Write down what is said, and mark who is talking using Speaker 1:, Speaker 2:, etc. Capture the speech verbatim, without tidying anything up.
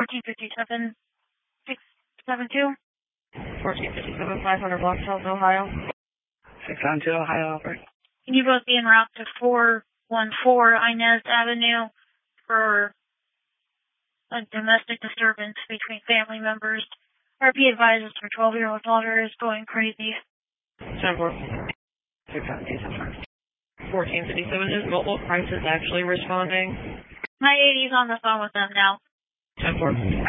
Speaker 1: fourteen fifty-seven, six seven two.
Speaker 2: fourteen fifty-seven, five hundred Block South, Ohio.
Speaker 3: six seven two, Ohio, Albert.
Speaker 1: Can you both be en route to four one four Inez Avenue for a domestic disturbance between family members? R P advises her twelve-year-old daughter is going crazy.
Speaker 2: ten four.
Speaker 3: six seven two,
Speaker 2: fourteen fifty-seven, is Mobile Crisis actually responding?
Speaker 1: My eighty's on the phone with them now.
Speaker 2: ten four.